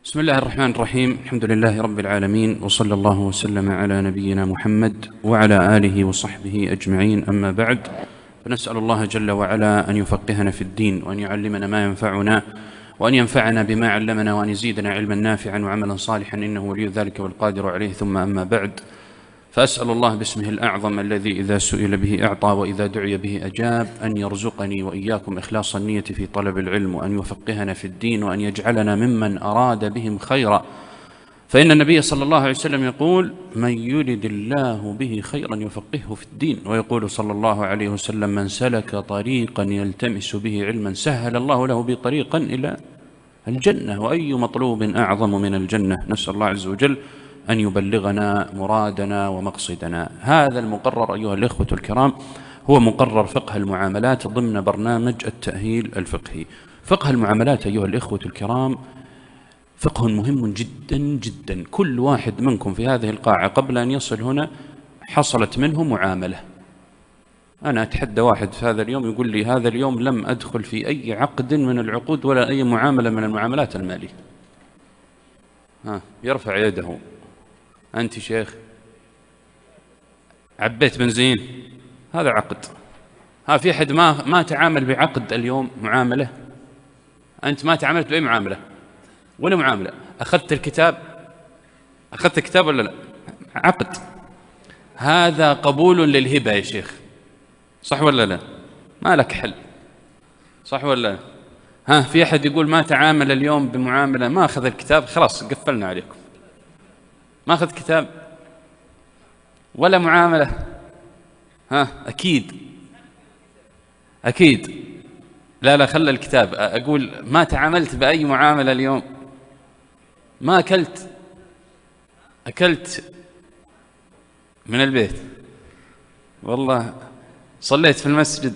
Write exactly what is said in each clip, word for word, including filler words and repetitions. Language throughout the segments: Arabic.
بسم الله الرحمن الرحيم. الحمد لله رب العالمين، وصلى الله وسلم على نبينا محمد وعلى آله وصحبه أجمعين، أما بعد، فنسأل الله جل وعلا أن يفقهنا في الدين، وأن يعلمنا ما ينفعنا، وأن ينفعنا بما علمنا، وأن يزيدنا علما نافعا وعملا صالحا، إنه ولي ذلك والقادر عليه. ثم أما بعد، فأسأل الله باسمه الأعظم الذي إذا سئل به أعطى وإذا دعي به أجاب أن يرزقني وإياكم إخلاص النية في طلب العلم، وأن يفقهنا في الدين، وأن يجعلنا ممن أراد بهم خيرا. فإن النبي صلى الله عليه وسلم يقول: من يرد الله به خيرا يفقهه في الدين. ويقول صلى الله عليه وسلم: من سلك طريقا يلتمس به علما سهل الله له به طريقا إلى الجنة. وأي مطلوب أعظم من الجنة؟ نسأل الله عز وجل أن يبلغنا مرادنا ومقصدنا. هذا المقرر أيها الإخوة الكرام هو مقرر فقه المعاملات ضمن برنامج التأهيل الفقهي. فقه المعاملات أيها الإخوة الكرام فقه مهم جدا جدا. كل واحد منكم في هذه القاعة قبل أن يصل هنا حصلت منه معاملة. أنا أتحدى واحد في هذا اليوم يقول لي: هذا اليوم لم أدخل في أي عقد من العقود ولا أي معاملة من المعاملات المالية. ها، يرفع يده. أنت شيخ عبيت بنزين، هذا عقد. ها، في أحد ما ما تعامل بعقد اليوم معاملة؟ أنت ما تعاملت بأي معاملة ولا معاملة؟ أخذت الكتاب، أخذت الكتاب ولا لا؟ عقد. هذا قبول للهبة يا شيخ، صح ولا لا؟ ما لك حل، صح ولا لا؟ ها، في أحد يقول ما تعامل اليوم بمعاملة، ما أخذ الكتاب، خلاص قفلنا عليكم، ما أخذ كتاب ولا معاملة. ها، أكيد أكيد لا لا خلى الكتاب. أقول ما تعاملت بأي معاملة اليوم، ما أكلت أكلت من البيت، والله صليت في المسجد.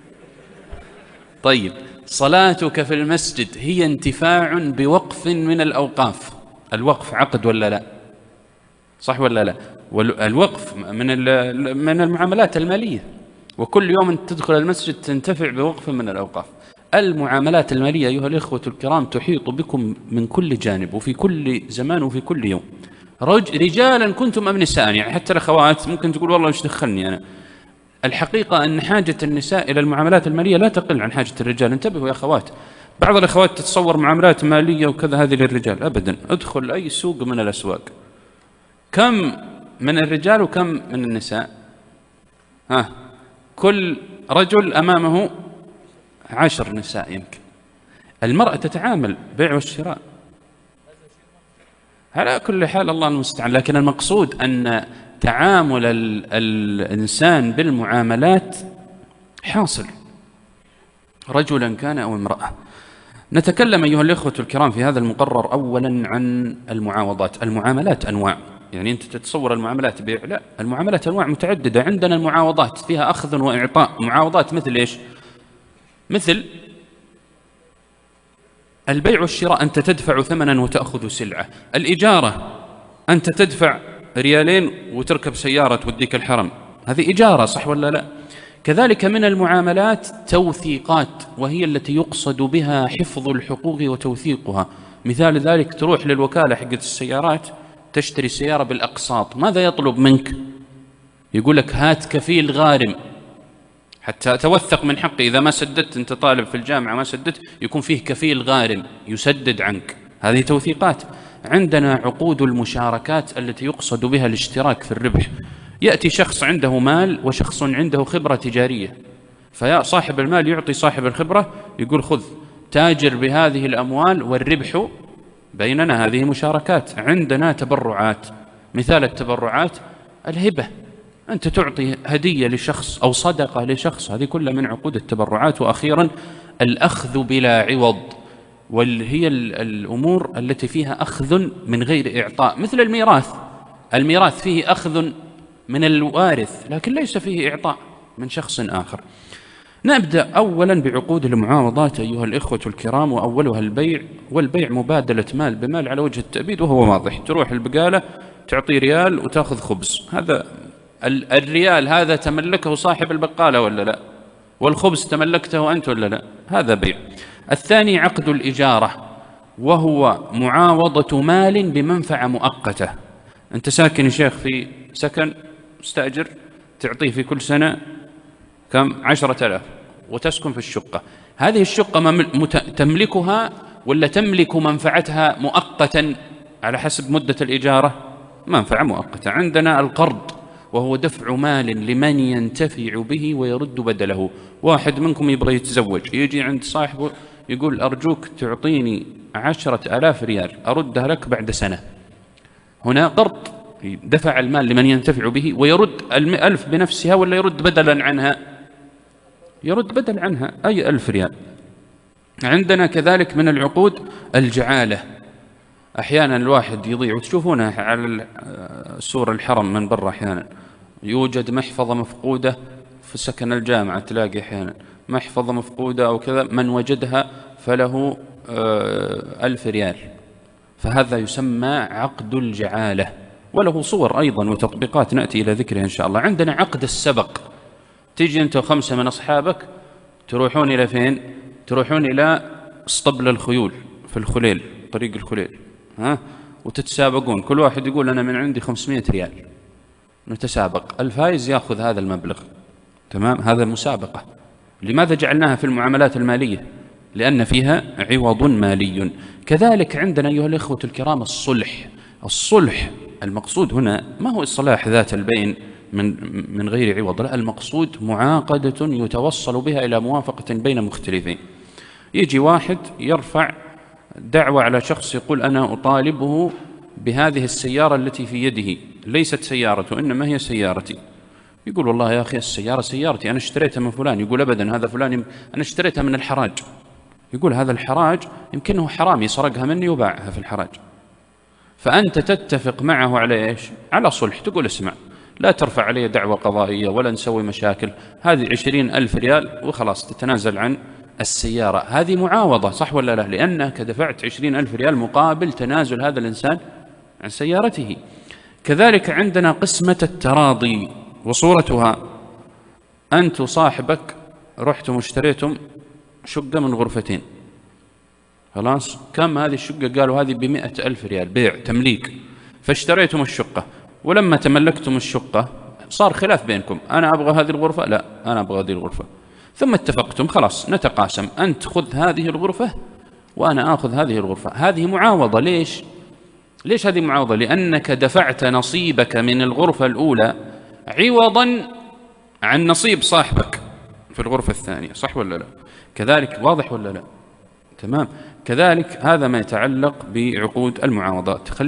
طيب، صلاتك في المسجد هي انتفاع بوقف من الأوقاف. الوقف عقد ولا لا؟ صح ولا لا؟ والوقف من من المعاملات المالية، وكل يوم أنت تدخل المسجد تنتفع بوقف من الأوقاف. المعاملات المالية أيها الإخوة الكرام تحيط بكم من كل جانب وفي كل زمان وفي كل يوم، رجالا كنتم أم نساء. يعني حتى الأخوات ممكن تقول والله إيش دخلني أنا. الحقيقة أن حاجة النساء إلى المعاملات المالية لا تقل عن حاجة الرجال. انتبهوا يا أخوات، بعض الأخوات تتصور معاملات مالية وكذا هذه للرجال، أبدا. ادخل أي سوق من الأسواق، كم من الرجال وكم من النساء؟ ها، كل رجل أمامه عشر نساء يمكن. المرأة تتعامل بيع والشراء على كل حال، الله المستعان. لكن المقصود أن تعامل ال الإنسان بالمعاملات حاصل، رجلا كان أو امرأة. نتكلم أيها الإخوة الكرام في هذا المقرر أولا عن المعاوضات. المعاملات أنواع، يعني أنت تتصور المعاملات بيع، لا، المعاملات أنواع متعددة. عندنا المعاوضات فيها أخذ وإعطاء. معاوضات مثل إيش؟ مثل البيع والشراء، أنت تدفع ثمنا وتأخذ سلعة. الإجارة، أنت تدفع ريالين وتركب سيارة توديك الحرم، هذه إجارة، صح ولا لا؟ كذلك من المعاملات توثيقات، وهي التي يقصد بها حفظ الحقوق وتوثيقها. مثال ذلك تروح للوكالة حقت السيارات تشتري سيارة بالأقساط، ماذا يطلب منك؟ يقول لك هات كفيل غارم حتى توثق من حقي، إذا ما سددت، أنت طالب في الجامعة ما سددت، يكون فيه كفيل غارم يسدد عنك، هذه توثيقات. عندنا عقود المشاركات التي يقصد بها الاشتراك في الربح. يأتي شخص عنده مال وشخص عنده خبرة تجارية، فيا صاحب المال يعطي صاحب الخبرة، يقول خذ تاجر بهذه الأموال والربح بيننا، هذه مشاركات. عندنا تبرعات، مثال التبرعات الهبة، أنت تعطي هدية لشخص أو صدقة لشخص، هذه كلها من عقود التبرعات. وأخيرا الأخذ بلا عوض، وهي الأمور التي فيها أخذ من غير إعطاء، مثل الميراث. الميراث فيه أخذ من الوارث لكن ليس فيه إعطاء من شخص آخر. نبدأ أولا بعقود المعاوضات أيها الإخوة الكرام، وأولها البيع. والبيع مبادلة مال بمال على وجه التأبيد، وهو واضح. تروح البقالة تعطي ريال وتأخذ خبز، هذا الريال هذا تملكه صاحب البقالة ولا لا؟ والخبز تملكته أنت ولا لا؟ هذا بيع. الثاني عقد الإجارة، وهو معاوضة مال بمنفعة مؤقتة. أنت ساكن يا شيخ في سكن مستأجر، تعطيه في كل سنة كم؟ عشرة آلاف، وتسكن في الشقة. هذه الشقة تملكها ولا تملك منفعتها مؤقتا على حسب مدة الإجارة؟ منفعة مؤقتة. عندنا القرض وهو دفع مال لمن ينتفع به ويرد بدله. واحد منكم يبغى يتزوج، يجي عند صاحبه يقول أرجوك تعطيني عشرة آلاف ريال أردها لك بعد سنة. هنا قرض، دفع المال لمن ينتفع به ويرد الألف بنفسها ولا يرد بدلا عنها؟ يرد بدل عنها أي ألف ريال. عندنا كذلك من العقود الجعالة. أحيانا الواحد يضيع، وتشوفونها على سور الحرم من برا، أحيانا يوجد محفظة مفقودة في سكن الجامعة، تلاقي أحيانا محفظة مفقودة أو كذا، من وجدها فله ألف ريال، فهذا يسمى عقد الجعالة، وله صور أيضا وتطبيقات نأتي إلى ذكرها إن شاء الله. عندنا عقد السبق. تيجي أنت وخمسة من أصحابك تروحون إلى فين؟ تروحون إلى اسطبل الخيول في الخليل، طريق الخليل، ها، وتتسابقون، كل واحد يقول أنا من عندي خمسمائة ريال، نتسابق، الفائز يأخذ هذا المبلغ. تمام؟ هذا المسابقة. لماذا جعلناها في المعاملات المالية؟ لأن فيها عوض مالي. كذلك عندنا أيها الإخوة الكرام الصلح. الصلح المقصود هنا ما هو إصلاح ذات البين من من غير عوض، لا، المقصود معاقدة يتوصل بها إلى موافقة بين مختلفين. يجي واحد يرفع دعوة على شخص يقول أنا أطالبه بهذه السيارة التي في يده، ليست سيارته إنما هي سيارتي. يقول والله يا أخي السيارة سيارتي، أنا اشتريتها من فلان. يقول أبدا، هذا فلان يم... أنا اشتريتها من الحراج. يقول هذا الحراج يمكنه حرامي سرقها مني وباعها في الحراج. فأنت تتفق معه على إيش؟ على صلح. تقول اسمع، لا ترفع علي دعوة قضائية ولا نسوي مشاكل، هذه عشرين ألف ريال وخلاص، تتنازل عن السيارة. هذه معاوضة، صح ولا لا؟ لأنك دفعت عشرين ألف ريال مقابل تنازل هذا الإنسان عن سيارته. كذلك عندنا قسمة التراضي، وصورتها أنت وصاحبك رحتم واشتريتم شقة من غرفتين، خلاص، كم هذه الشقة؟ قالوا هذه بمئة ألف ريال، بيع تمليك. فاشتريتم الشقة، ولما تملكتم الشقة صار خلاف بينكم، أنا أبغى هذه الغرفة، لا أنا أبغى هذه الغرفة. ثم اتفقتم خلاص نتقاسم، أنت خذ هذه الغرفة وأنا آخذ هذه الغرفة. هذه معاوضة. ليش؟ ليش هذه معاوضة؟ لأنك دفعت نصيبك من الغرفة الأولى عوضا عن نصيب صاحبك في الغرفة الثانية، صح ولا لا؟ كذلك، واضح ولا لا؟ تمام. كذلك هذا ما يتعلق بعقود المعاوضات.